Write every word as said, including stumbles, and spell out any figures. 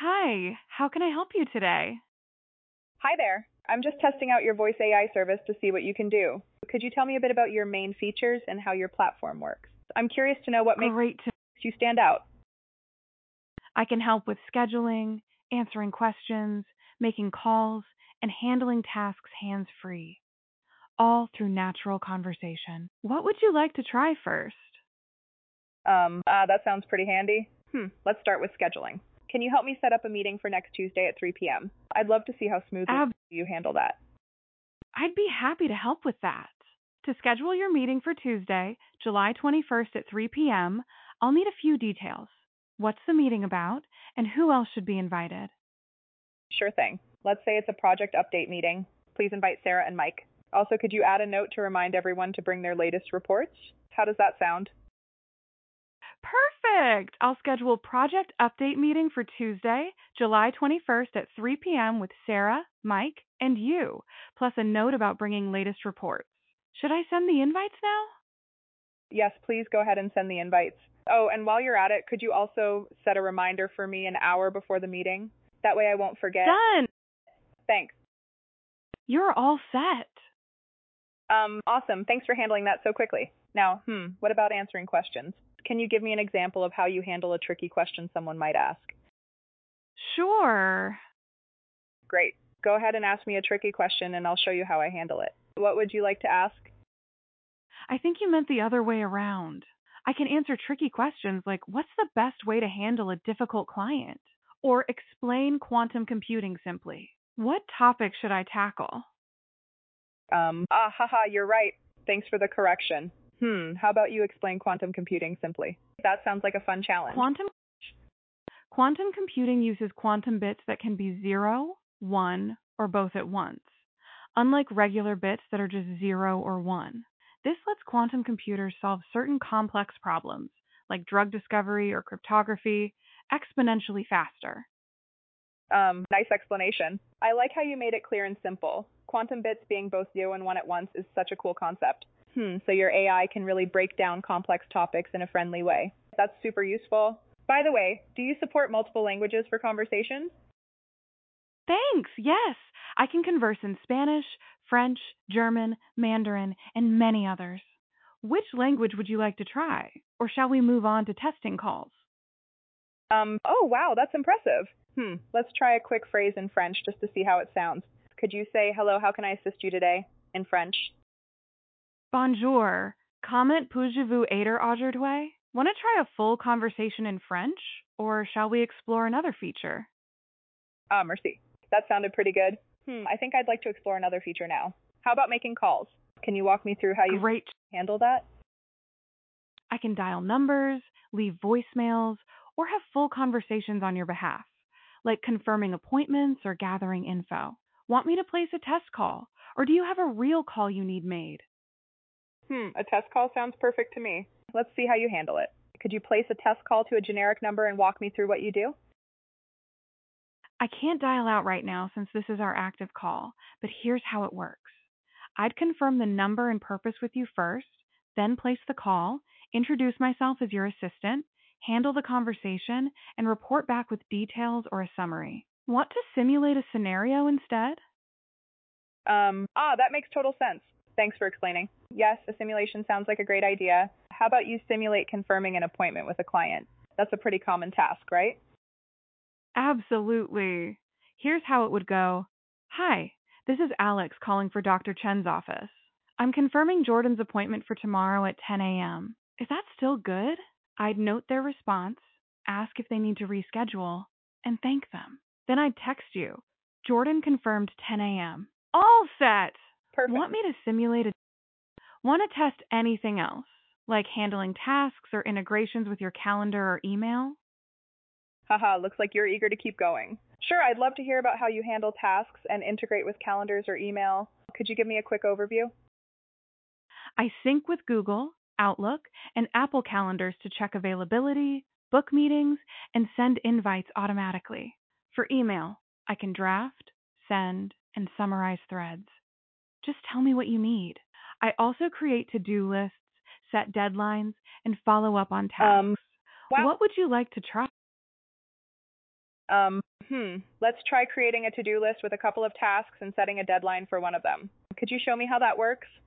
Hi, how can I help you today? Hi there. I'm just testing out your voice A I service to see what you can do. Could you tell me a bit about your main features and how your platform works? I'm curious to know what makes Great to you stand out. I can help with scheduling, answering questions, making calls, and handling tasks hands-free, all through natural conversation. What would you like to try first? Um, uh, that sounds pretty handy. Hmm, let's start with scheduling. Can you help me set up a meeting for next Tuesday at three p m? I'd love to see how smoothly Ab- you handle that. I'd be happy to help with that. To schedule your meeting for Tuesday, July twenty-first at three p m, I'll need a few details. What's the meeting about, and who else should be invited? Sure thing. Let's say it's a project update meeting. Please invite Sarah and Mike. Also, could you add a note to remind everyone to bring their latest reports? How does that sound? Perfect! I'll schedule a project update meeting for Tuesday, July twenty-first at three p m with Sarah, Mike, and you, plus a note about bringing latest reports. Should I send the invites now? Yes, please go ahead and send the invites. Oh, and while you're at it, could you also set a reminder for me an hour before the meeting? That way I won't forget. Done! Thanks. You're all set. Um, awesome. Thanks for handling that so quickly. Now, hmm, what about answering questions? Can you give me an example of how you handle a tricky question someone might ask? Sure. Great. Go ahead and ask me a tricky question and I'll show you how I handle it. What would you like to ask? I think you meant the other way around. I can answer tricky questions like what's the best way to handle a difficult client? Or explain quantum computing simply. What topic should I tackle? Um, ah, haha, you're right. Thanks for the correction. Hmm, how about you explain quantum computing simply? That sounds like a fun challenge. Quantum Quantum computing uses quantum bits that can be zero, one, or both at once, unlike regular bits that are just zero or one. This lets quantum computers solve certain complex problems, like drug discovery or cryptography, exponentially faster. Um, nice explanation. I like how you made it clear and simple. Quantum bits being both zero and one at once is such a cool concept. Hmm, so your A I can really break down complex topics in a friendly way. That's super useful. By the way, do you support multiple languages for conversations? Thanks, yes! I can converse in Spanish, French, German, Mandarin, and many others. Which language would you like to try? Or shall we move on to testing calls? Um, oh wow, that's impressive. Hmm, let's try a quick phrase in French just to see how it sounds. Could you say, hello, how can I assist you today? In French? Bonjour. Comment puis-je vous aider aujourd'hui? Want to try a full conversation in French, or shall we explore another feature? Ah, merci. That sounded pretty good. Hmm, I think I'd like to explore another feature now. How about making calls? Can you walk me through how you Great. handle that? I can dial numbers, leave voicemails, or have full conversations on your behalf, like confirming appointments or gathering info. Want me to place a test call, or do you have a real call you need made? Hmm, a test call sounds perfect to me. Let's see how you handle it. Could you place a test call to a generic number and walk me through what you do? I can't dial out right now since this is our active call, but here's how it works. I'd confirm the number and purpose with you first, then place the call, introduce myself as your assistant, handle the conversation, and report back with details or a summary. Want to simulate a scenario instead? Um, ah, that makes total sense. Thanks for explaining. Yes, a simulation sounds like a great idea. How about you simulate confirming an appointment with a client? That's a pretty common task, right? Absolutely. Here's how it would go. Hi, this is Alex calling for Doctor Chen's office. I'm confirming Jordan's appointment for tomorrow at ten a m. Is that still good? I'd note their response, ask if they need to reschedule, and thank them. Then I'd text you. Jordan confirmed ten a m. All set! Perfect. Want me to simulate a... Want to test anything else, like handling tasks or integrations with your calendar or email? Haha, looks like you're eager to keep going. Sure, I'd love to hear about how you handle tasks and integrate with calendars or email. Could you give me a quick overview? I sync with Google, Outlook, and Apple calendars to check availability, book meetings, and send invites automatically. For email, I can draft, send, and summarize threads. Just tell me what you need. I also create to-do lists, set deadlines, and follow up on tasks. Um, wow. What would you like to try? Um, hmm. Let's try creating a to-do list with a couple of tasks and setting a deadline for one of them. Could you show me how that works?